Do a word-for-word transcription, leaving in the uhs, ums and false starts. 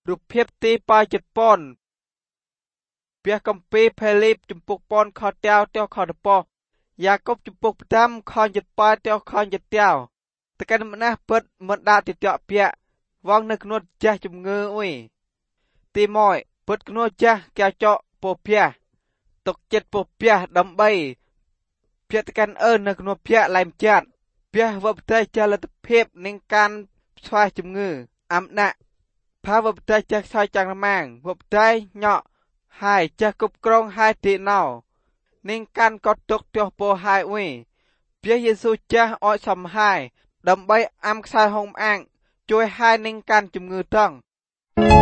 រូបភាពទីប៉យចិត្តប៉ុនព្រះកំពីផេលីបចំពុកប៉ុនខតៅតោខតប៉ោយ៉ាកុបចំពុកផ្ដាំខនចិត្តប៉យតោខនចិត្តៅតកែនម្នេះពិតមិនដាក់ទីតកពាក់វងនៅក្នុងចាស់ជំងឺអុយទីម៉យពិតក្នុងចាស់កែចកពោភះទុកចិត្តពោភះដើម្បីភៈតកែនអើនៅក្នុងភៈឡែមចាត់ភះវបតេចាលទ្ធភាពនឹងការស្វែជំងឺអំណាក់ផាវបតេចាខ្សោយចាំងម៉ាងវបតេញក់ហើយចាស់គ្រប់គ្រងហើយទីណោនឹងការកត់ទុកទោះពោហើយអុយព្រះយេស៊ូវចាស់អោយសំហើយដើម្បីអាំខ្សែហុំអាំងជួយហើយនឹងការជំងឺតង់